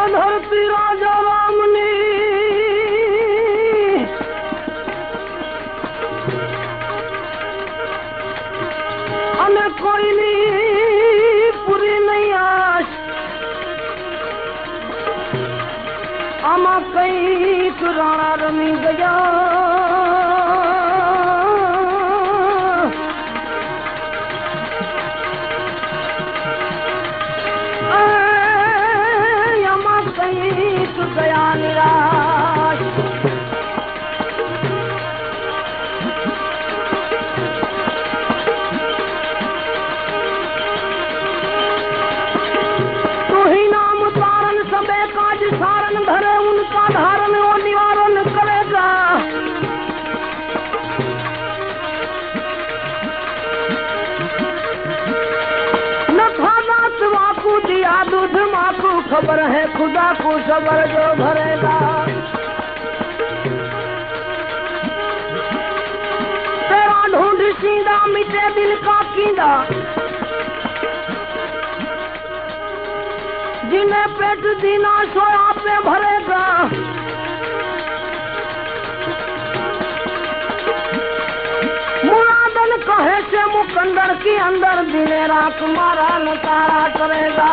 धरती राजा रामनी अने कोई नहीं पूरी नहीं आश आमा कई राणा रमी गया गया निराश तू ही नाम तारन सबे काज सारन धरे उनका धारण वो निवारण करेगा न खाना वाकू दिया दूध माकू खबर है खुदा को सबर जो भरेगा तेरा ढूंढ सीधा मिटे दिल का कीड़ा जिन्हें पेट दीना सोया पे भरेगा मुरादन कहे से मुकंदर की अंदर दिने रात मारा न तारा करेगा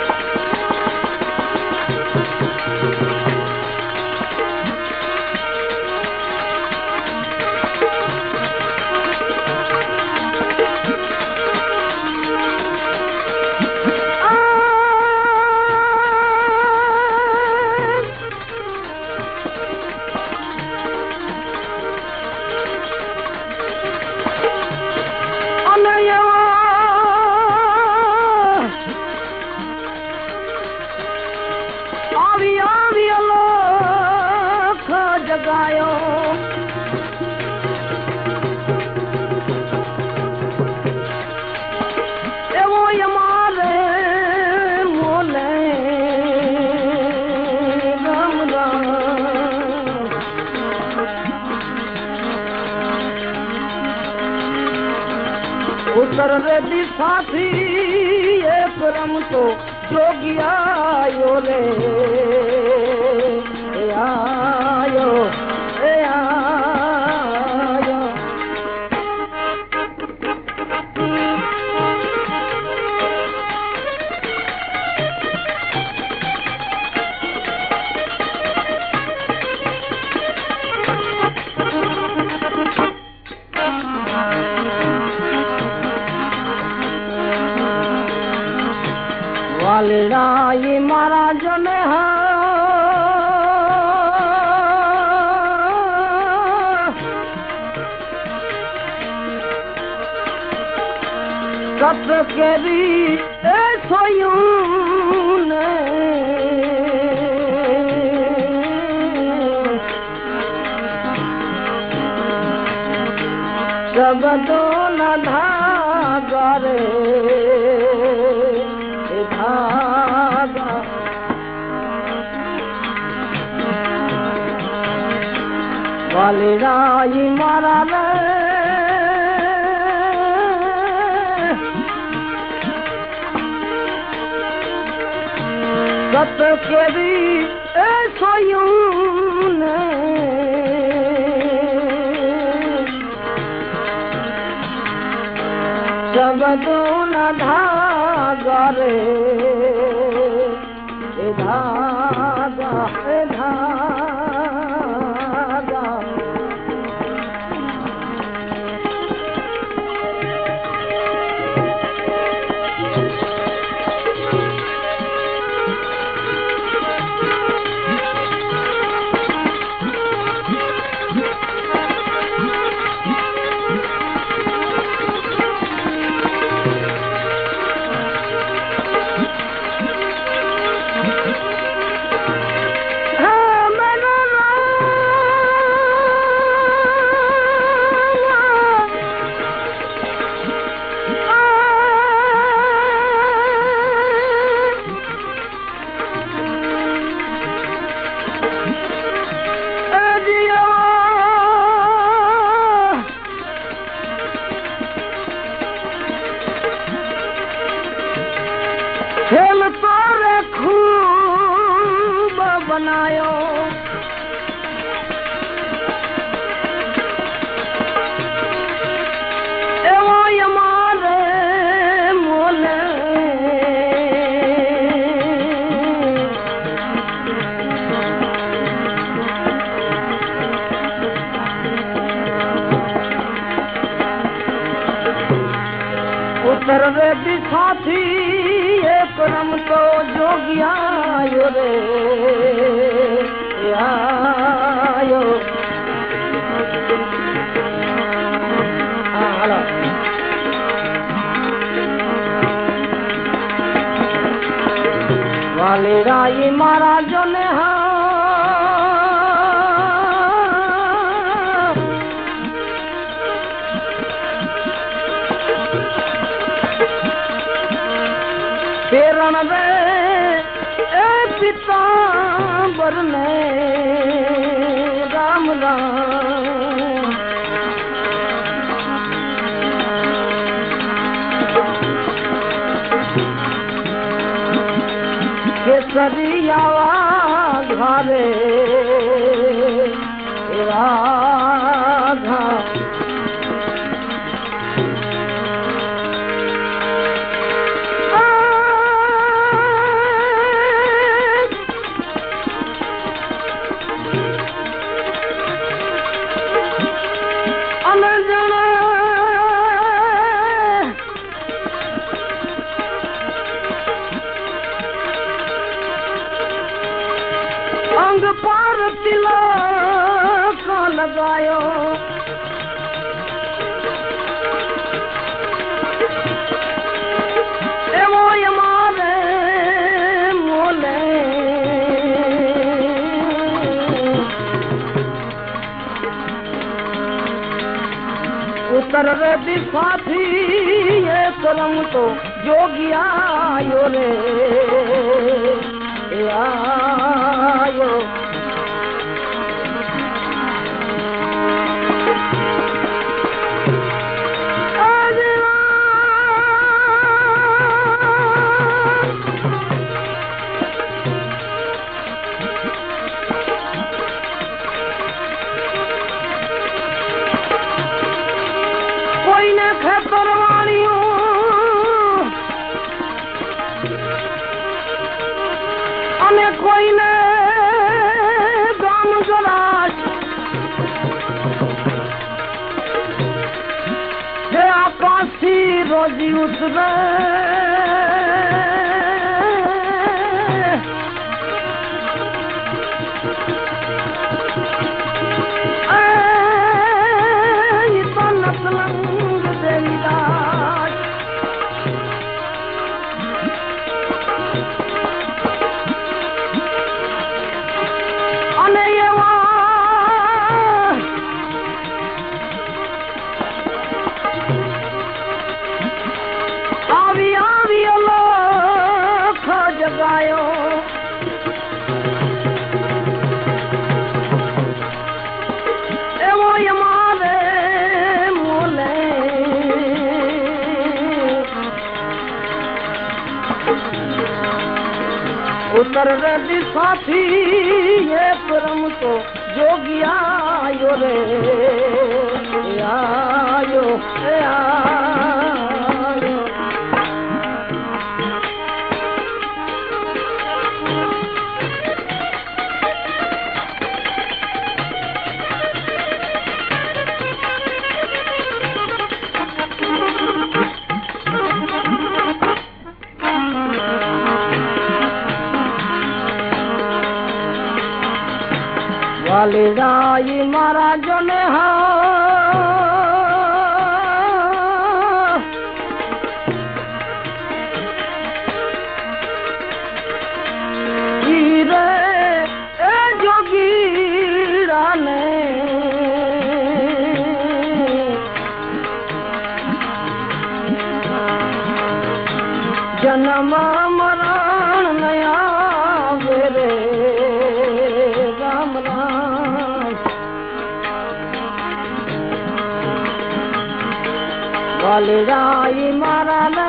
उतर रे दिशा थी एक रम तो जोगिया आयो रे आयो आयो वाली महाराज ने सत केरी सोयूं ने सब तो न धागा रे वाली राई मारा रे सत केरी सोयूं ने सब तो न धागा रे धागा बनायो एवो हमारे मोले उतर रे दिशा थी ये परम तो जोगिया आयो रे आयो हेलो वाले राई महाराजों ने पेरण रे ए पीतांबर ने राम राम केसरिया घरे राधा अंग पार तिलक लगायो एवो हमारे मोले उतर रे दिशा थी ये करम तो जोगिया आयो रे आयो कोई ने खतरवाणियों अने कोई ने गाम गराज हे आकाशी रोजी उतरे जगायो एवो हमारे मोले उतर रे दिशा थी ये परम तो जोगिया आयो रे आयो आयो वाले राई महाराजों ने जोगीरा ने जन्म मरण नया वेरे राम राम वाले राई मारा ले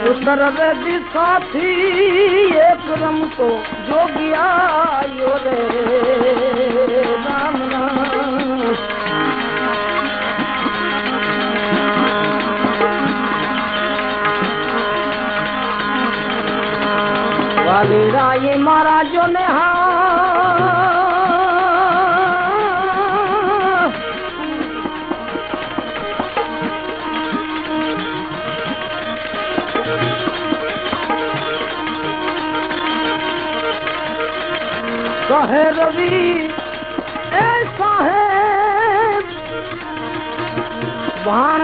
सर्वेदी साथी एक रम तो जोगिया यो रे राम नाम। वाली राय महाराजों ने कहे रवि ऐसा है वहाँ